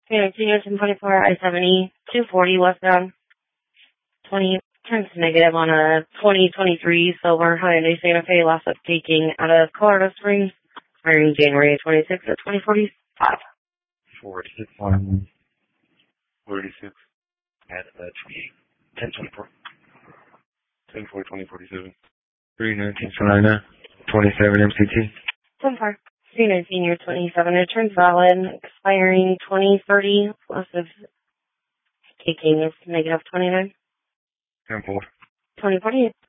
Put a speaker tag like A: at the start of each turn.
A: 319 1024 I-70, 240 westbound. 20 turns negative on a 2023 silver Hyundai Santa Fe, last up taking out of Colorado Springs, expiring January 26th at 2045.
B: 46 on 46 at 1024. 10-4, 2047. 319 Salina, 27 MCT.
A: 10-4. 319 year 27. It turns valid, expiring 2030, last of taking is negative 29.
B: 10-4.
A: 2048.